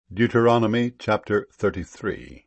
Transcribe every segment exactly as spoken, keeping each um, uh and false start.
Deuteronomy chapter thirty-three.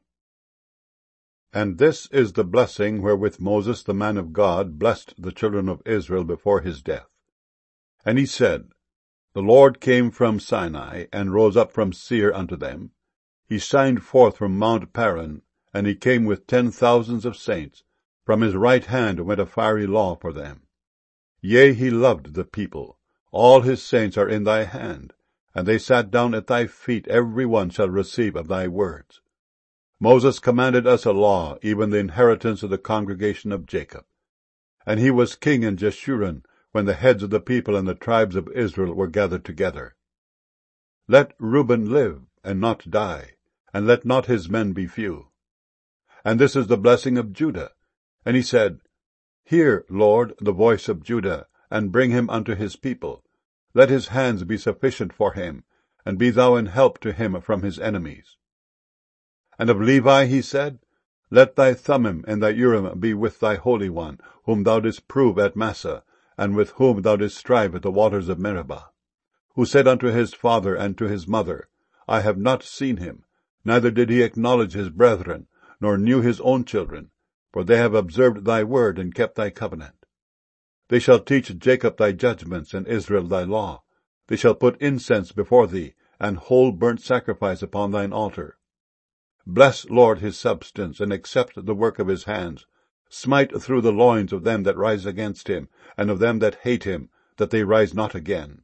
And this is the blessing wherewith Moses the man of God blessed the children of Israel before his death. And he said, The Lord came from Sinai, and rose up from Seir unto them. He shined forth from Mount Paran, and he came with ten thousands of saints. From his right hand went a fiery law for them. Yea, he loved the people. All his saints are in thy hand. And they sat down at thy feet, every one shall receive of thy words. Moses commanded us a law, even the inheritance of the congregation of Jacob. And he was king in Jeshurun, when the heads of the people and the tribes of Israel were gathered together. Let Reuben live, and not die, and let not his men be few. And this is the blessing of Judah. And he said, Hear, Lord, the voice of Judah, and bring him unto his people. Let his hands be sufficient for him, and be thou an help to him from his enemies. And of Levi he said, Let thy Thummim and thy Urim be with thy Holy One, whom thou didst prove at Massah, and with whom thou didst strive at the waters of Meribah, who said unto his father and to his mother, I have not seen him, neither did he acknowledge his brethren, nor knew his own children, for they have observed thy word and kept thy covenant. They shall teach Jacob thy judgments, and Israel thy law. They shall put incense before thee, and whole burnt sacrifice upon thine altar. Bless, Lord, his substance, and accept the work of his hands. Smite through the loins of them that rise against him, and of them that hate him, that they rise not again.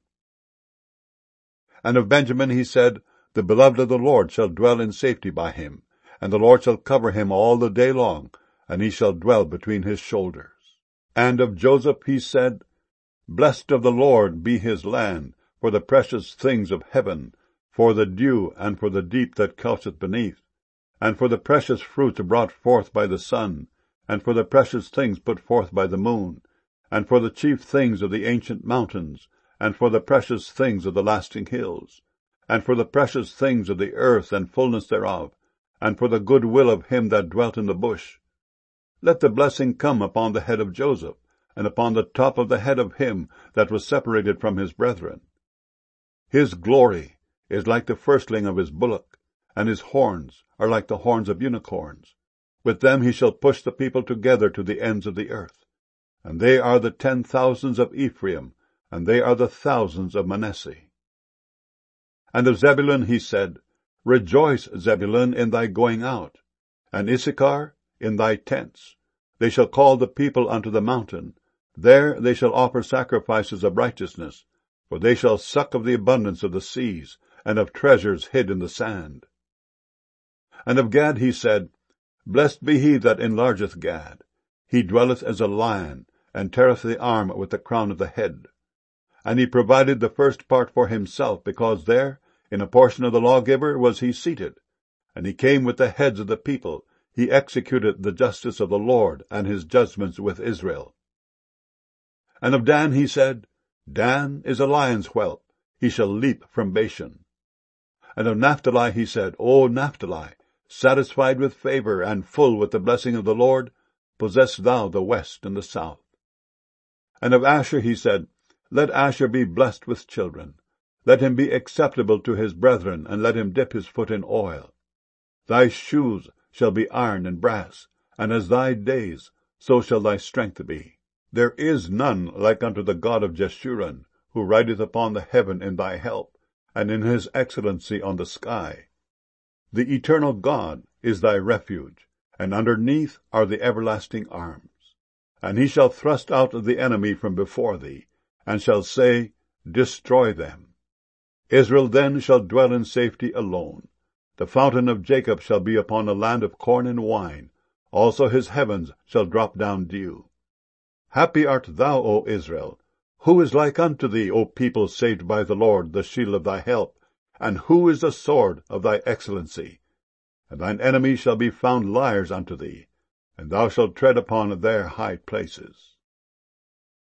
And of Benjamin he said, The beloved of the Lord shall dwell in safety by him, and the Lord shall cover him all the day long, and he shall dwell between his shoulders. And of Joseph he said, Blessed of the Lord be his land, for the precious things of heaven, for the dew, and for the deep that coucheth beneath, and for the precious fruits brought forth by the sun, and for the precious things put forth by the moon, and for the chief things of the ancient mountains, and for the precious things of the lasting hills, and for the precious things of the earth and fullness thereof, and for the good will of him that dwelt in the bush. Let the blessing come upon the head of Joseph, and upon the top of the head of him that was separated from his brethren. His glory is like the firstling of his bullock, and his horns are like the horns of unicorns. With them he shall push the people together to the ends of the earth. And they are the ten thousands of Ephraim, and they are the thousands of Manasseh. And of Zebulun he said, Rejoice, Zebulun, in thy going out, and Issachar in thy tents. They shall call the people unto the mountain. There they shall offer sacrifices of righteousness, for they shall suck of the abundance of the seas, and of treasures hid in the sand. And of Gad he said, Blessed be he that enlargeth Gad. He dwelleth as a lion, and teareth the arm with the crown of the head. And he provided the first part for himself, because there, in a portion of the lawgiver, was he seated. And he came with the heads of the people. He executed the justice of the Lord, and his judgments with Israel. And of Dan he said, Dan is a lion's whelp, he shall leap from Bashan. And of Naphtali he said, O Naphtali, satisfied with favor, and full with the blessing of the Lord, possess thou the west and the south. And of Asher he said, Let Asher be blessed with children. Let him be acceptable to his brethren, and let him dip his foot in oil. Thy shoes shall be iron and brass, and as thy days, so shall thy strength be. There is none like unto the God of Jeshurun, who rideth upon the heaven in thy help, and in his excellency on the sky. The eternal God is thy refuge, and underneath are the everlasting arms. And he shall thrust out the enemy from before thee, and shall say, Destroy them. Israel then shall dwell in safety alone. The fountain of Jacob shall be upon a land of corn and wine. Also his heavens shall drop down dew. Happy art thou, O Israel! Who is like unto thee, O people saved by the Lord, the shield of thy help? And who is the sword of thy excellency? And thine enemies shall be found liars unto thee, and thou shalt tread upon their high places.